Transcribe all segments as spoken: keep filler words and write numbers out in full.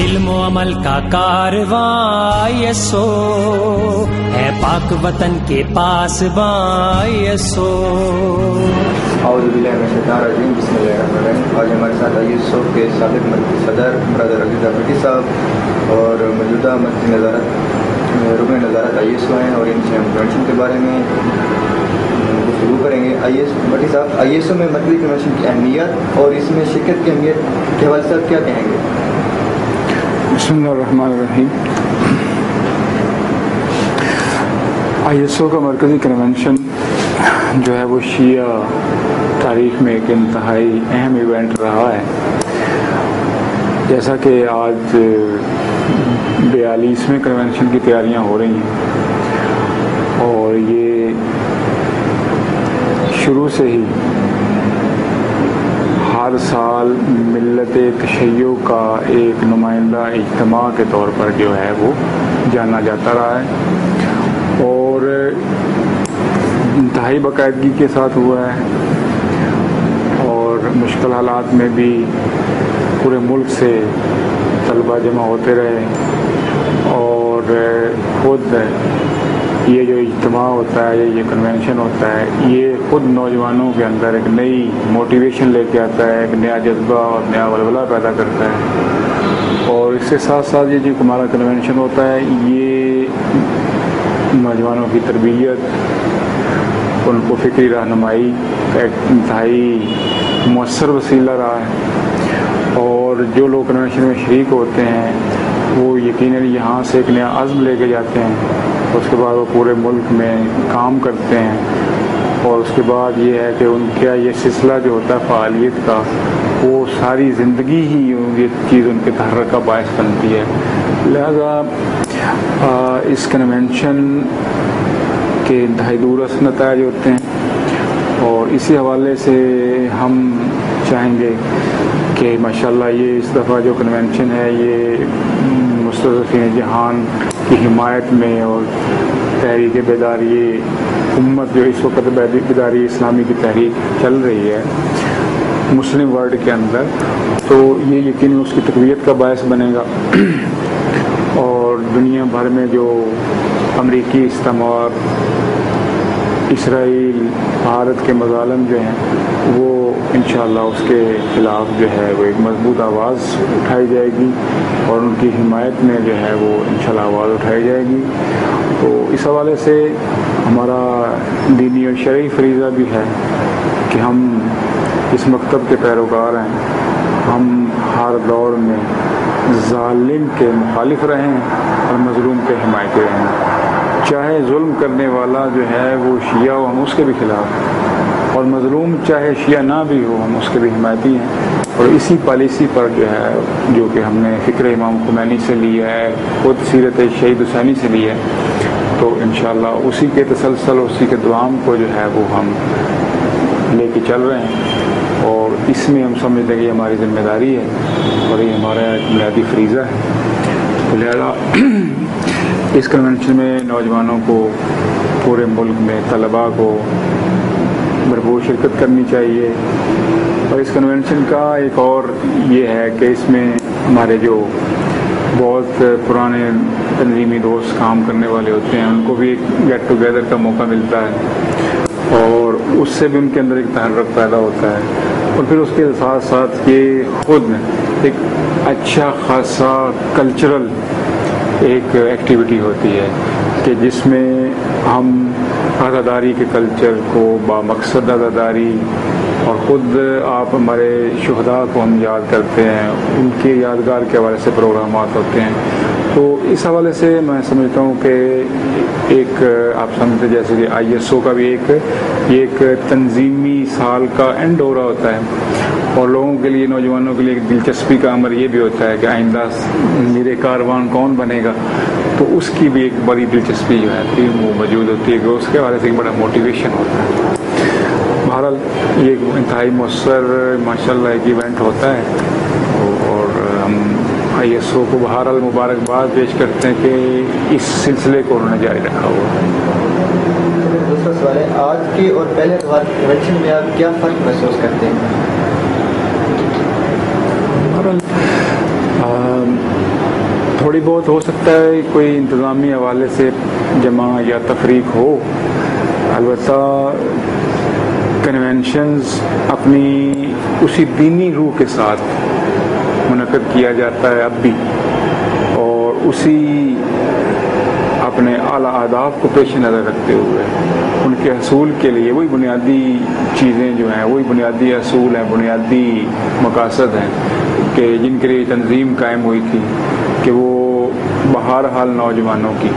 علم و عمل کا کارواں یسو ہے، پاک وطن کے پاس باں یسو۔ اعوذ باللہ من الشیطان الرجیم، بسم اللہ الرحمن الرحیم۔ آج ہمارے ساتھ آئی ایس او کے سابق مرکزی صدر برادر عزیز افریدی صاحب اور موجودہ مرکزی نظارت رکن نظارت آئی ایس او ہیں، اور ان سے ہم کنونشن کے بارے میں گفتگو کریں گے۔ آئی ایس بٹی صاحب، آئی ایس او میں مرکزی کنونشن کی اہمیت اور اس میں شرکت کی اہمیت کے حوالے سے آپ کیا کہیں گے؟ بسم اللہ الرحمن الرحیم۔ آئی ایس او کا مرکزی کنونشن جو ہے وہ شیعہ تاریخ میں ایک انتہائی اہم ایونٹ رہا ہے۔ جیسا کہ آج بیالیسویں کنونشن کی تیاریاں ہو رہی ہیں، اور یہ شروع سے ہی ہر سال ملت تشیع کا ایک نمائندہ اجتماع کے طور پر جو ہے وہ جانا جاتا رہا ہے، اور انتہائی باقاعدگی کے ساتھ ہوا ہے، اور مشکل حالات میں بھی پورے ملک سے طلبہ جمع ہوتے رہے، اور خود یہ جو اجتماع ہوتا ہے، یہ کنونشن ہوتا ہے، یہ خود نوجوانوں کے اندر ایک نئی موٹیویشن لے کے آتا ہے، ایک نیا جذبہ اور نیا ولولہ پیدا کرتا ہے۔ اور اس کے ساتھ ساتھ یہ جو ہمارا کنونشن ہوتا ہے، یہ نوجوانوں کی تربیت، ان کو فکری رہنمائی کا ایک انتہائی مؤثر وسیلہ رہا ہے۔ اور جو لوگ کنونشن میں شریک ہوتے ہیں وہ یقیناً یہاں سے ایک نیا عزم لے کے جاتے ہیں، اس کے بعد وہ پورے ملک میں کام کرتے ہیں، اور اس کے بعد یہ ہے کہ ان کا یہ سلسلہ جو ہوتا ہے فعالیت کا، وہ ساری زندگی ہی یہ چیز ان کے تحرک کا باعث بنتی ہے۔ لہذا اس کنونشن کے انتہائی دوررس نتائج ہوتے ہیں، اور اسی حوالے سے ہم چاہیں گے کہ ماشاءاللہ یہ اس دفعہ جو کنونشن ہے یہ مستضعفین جہان کی حمایت میں اور تحریک بیداری امت جو اس وقت بیداری اسلامی کی تحریک چل رہی ہے مسلم ورلڈ کے اندر، تو یہ یقیناً اس کی تقویت کا باعث بنے گا، اور دنیا بھر میں جو امریکی استعمار، اسرائیل، بھارت کے مظالم جو ہیں، وہ انشاءاللہ اس کے خلاف جو ہے وہ ایک مضبوط آواز اٹھائی جائے گی، اور ان کی حمایت میں جو ہے وہ انشاءاللہ آواز اٹھائی جائے گی۔ تو اس حوالے سے ہمارا دینی اور شرعی فریضہ بھی ہے کہ ہم اس مکتب کے پیروکار ہیں، ہم ہر دور میں ظالم کے مخالف رہیں اور مظلوم کے حمایتی رہیں، چاہے ظلم کرنے والا جو ہے وہ شیعہ ہو ہم اس کے بھی خلاف، اور مظلوم چاہے شیعہ نہ بھی ہو ہم اس کے بھی حمایتی ہیں۔ اور اسی پالیسی پر جو ہے جو کہ ہم نے فکر امام خمینی سے لی ہے، خود سیرت شہید حسینی سے لی ہے، تو انشاءاللہ اسی کے تسلسل، اسی کے دوام کو جو ہے وہ ہم لے کے چل رہے ہیں، اور اس میں ہم سمجھتے ہیں کہ یہ ہماری ذمہ داری ہے اور یہ ہمارا ایک بنیادی فریضہ ہے۔ لہذا اس کنونشن میں نوجوانوں کو، پورے ملک میں طلباء کو بھرپور شرکت کرنی چاہیے۔ اور اس کنونشن کا ایک اور یہ ہے کہ اس میں ہمارے جو بہت پرانے تنظیمی دوست کام کرنے والے ہوتے ہیں ان کو بھی ایک گیٹ ٹوگیدر کا موقع ملتا ہے، اور اس سے بھی ان کے اندر ایک تحرک پیدا ہوتا ہے، اور پھر اس کے ساتھ ساتھ یہ خود ایک اچھا خاصا کلچرل ایک ایکٹیویٹی ہوتی ہے کہ جس میں ہم عزاداری کے کلچر کو بامقصد عزاداری، اور خود آپ ہمارے شہداء کو ہم یاد کرتے ہیں، ان کے یادگار کے حوالے سے پروگرامات ہوتے ہیں۔ تو اس حوالے سے میں سمجھتا ہوں کہ ایک آپ سمجھتے جیسے کہ آئی ایس او کا بھی ایک یہ ایک تنظیمی سال کا اینڈ ہو رہا ہوتا ہے، اور لوگوں کے لیے، نوجوانوں کے لیے ایک دلچسپی کا امر یہ بھی ہوتا ہے کہ آئندہ میرے کاروان کون بنے گا، تو اس کی بھی ایک بڑی دلچسپی جو ہے وہ موجود ہوتی ہے کہ اس کے حوالے سے ایک بڑا موٹیویشن ہوتا ہے۔ بہرحال یہ ایک انتہائی مؤثر ماشاءاللہ ایک ایونٹ ہوتا ہے، اور ہم آئی ایس او کو بہرحال مبارکباد پیش کرتے ہیں کہ اس سلسلے کو انہوں نے جاری رکھا ہوا ہے۔ دوسرا سوال ہے، آج کے اور پہلے کنونشن میں آپ کیا فرق محسوس کرتے ہیں؟ تھوڑی بہت ہو سکتا ہے کوئی انتظامی حوالے سے جمع یا تفریق ہو، البتہ کنونشنز اپنی اسی دینی روح کے ساتھ منعقد کیا جاتا ہے اب بھی، اور اسی اپنے اعلیٰ اہداف کو پیش نظر رکھتے ہوئے ان کے حصول کے لیے وہی بنیادی چیزیں جو ہیں، وہی بنیادی اصول ہیں، بنیادی مقاصد ہیں کہ جن کے لیے تنظیم قائم ہوئی تھی کہ وہ بہرحال نوجوانوں کی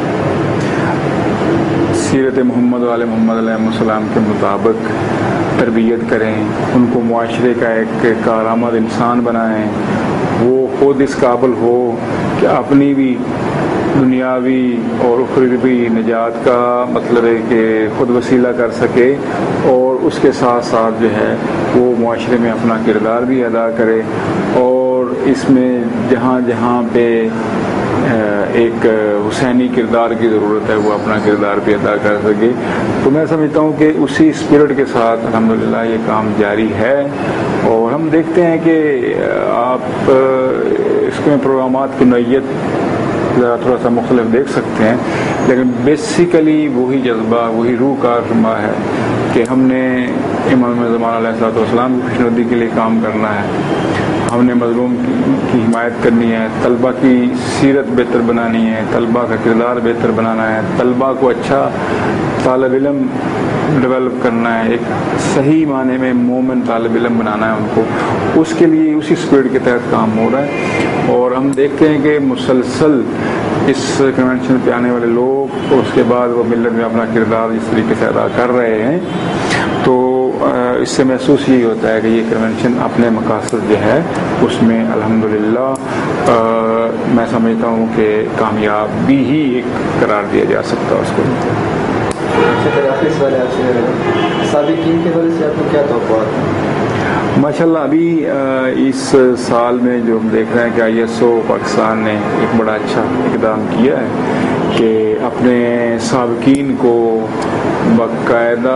سیرت محمد علیہ محمد علیہ السلام کے مطابق تربیت کریں، ان کو معاشرے کا ایک کارآمد انسان بنائیں، وہ خود اس قابل ہو کہ اپنی بھی دنیاوی اور اخروی نجات کا مطلب ہے کہ خود وسیلہ کر سکے، اور اس کے ساتھ ساتھ جو ہے وہ معاشرے میں اپنا کردار بھی ادا کرے، اور اس میں جہاں جہاں پہ ایک حسینی کردار کی ضرورت ہے وہ اپنا کردار بھی ادا کر سکے۔ تو میں سمجھتا ہوں کہ اسی اسپرٹ کے ساتھ الحمدللہ یہ کام جاری ہے، اور ہم دیکھتے ہیں کہ آپ اس میں پروگرامات کی نوعیت ذرا تھوڑا سا مختلف دیکھ سکتے ہیں، لیکن بیسیکلی وہی جذبہ، وہی روح کا رما ہے کہ ہم نے امام زمان علیہ الصلوۃ والسلام کی خوشنودی کے لیے کام کرنا ہے، ہم نے مظلوم کی حمایت کرنی ہے، طلبہ کی سیرت بہتر بنانی ہے، طلبہ کا کردار بہتر بنانا ہے، طلبہ کو اچھا طالب علم ڈیولپ کرنا ہے، ایک صحیح معنی میں مومن طالب علم بنانا ہے ان کو، اس کے لیے اسی اسپرٹ کے تحت کام ہو رہا ہے۔ اور ہم دیکھتے ہیں کہ مسلسل اس کنونشن پہ آنے والے لوگ اس کے بعد وہ ملت میں اپنا کردار اس طریقے سے ادا کر رہے ہیں، تو اس سے محسوس یہی ہوتا ہے کہ یہ کنونشن اپنے مقاصد جو ہے اس میں الحمدللہ میں سمجھتا ہوں کہ کامیابی ہی ایک قرار دیا جا سکتا ہے اس کو۔ آخری سوال آپ سے، سابقین کے حوالے سے آپ کو کیا توقعات ہیں؟ ماشاءاللہ ابھی اس سال میں جو ہم دیکھ رہے ہیں کہ آئی ایس او پاکستان نے ایک بڑا اچھا اقدام کیا ہے کہ اپنے سابقین کو باقاعدہ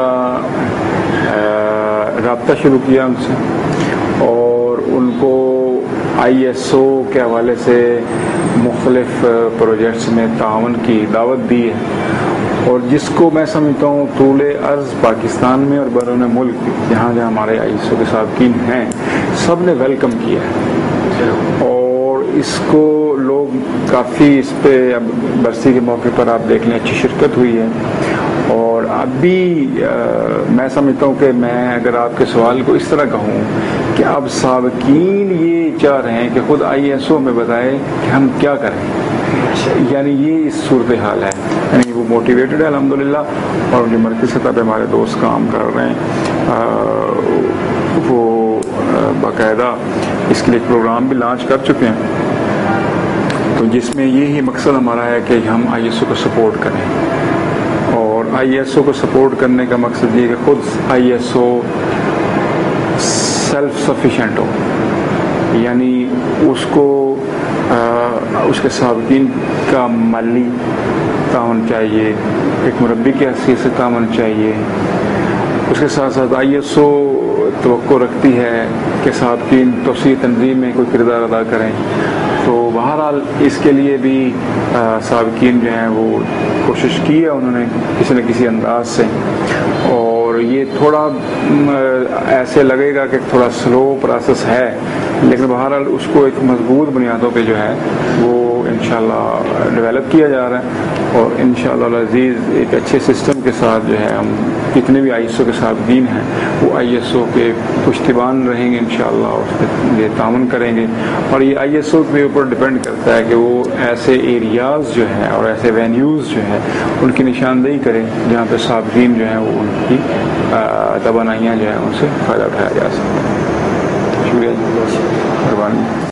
رابطہ شروع کیا ان سے، اور ان کو آئی ایس او کے حوالے سے مختلف پروجیکٹس میں تعاون کی دعوت دی ہے، اور جس کو میں سمجھتا ہوں طول عرض پاکستان میں اور بیرون ملک جہاں جہاں ہمارے آئی ایس او کے سابقین ہیں سب نے ویلکم کیا ہے، اور اس کو لوگ کافی اس پہ اب برسی کے موقع پر آپ دیکھ لیں اچھی شرکت ہوئی ہے، اور اب بھی میں سمجھتا ہوں کہ میں اگر آپ کے سوال کو اس طرح کہوں کہ اب سابقین یہ چاہ رہے ہیں کہ خود آئی ایس او میں بتائے کہ ہم کیا کریں، یعنی یہ اس صورتحال ہے، یعنی وہ موٹیویٹڈ ہے الحمدللہ، اور جو مرکزی سطح پہ ہمارے دوست کام کر رہے ہیں وہ باقاعدہ اس کے لیے ایک پروگرام بھی لانچ کر چکے ہیں، تو جس میں یہی مقصد ہمارا ہے کہ ہم آئی ایس او کو سپورٹ کریں، اور آئی ایس او کو سپورٹ کرنے کا مقصد یہ کہ خود I S O self sufficient ہو، یعنی اس کو اس کے سابقین کا مالی تعاون چاہیے، ایک مربی کی حیثیت سے تعاون چاہیے، اس کے ساتھ ساتھ آئی ایس او توقع رکھتی ہے کہ سابقین توسیع تنظیم میں کوئی کردار ادا کریں، تو بہرحال اس کے لیے بھی سابقین جو ہیں وہ کوشش کی ہے انہوں نے کسی نہ کسی انداز سے، اور یہ تھوڑا ایسے لگے گا کہ تھوڑا سلو پروسیس ہے، لیکن بہرحال اس کو ایک مضبوط بنیادوں پہ جو ہے وہ انشاءاللہ ڈیولپ کیا جا رہا ہے، اور انشاءاللہ العزیز ایک اچھے سسٹم کے ساتھ جو ہے ہم جتنے بھی آئی ایس او کے سابقین ہیں وہ آئی ایس او کے پشتیبان رہیں گے انشاءاللہ، اور اس پہ یہ تعاون کریں گے، اور یہ آئی ایس او کے اوپر ڈپینڈ کرتا ہے کہ وہ ایسے ایریاز جو ہیں اور ایسے وینیوز جو ہیں ان کی نشاندہی کریں جہاں پہ سابقین جو ہیں وہ ان کی توانائیاں جو ہیں ان سے فائدہ اٹھایا جا سکتا ہے۔ شکریہ، مہربانی۔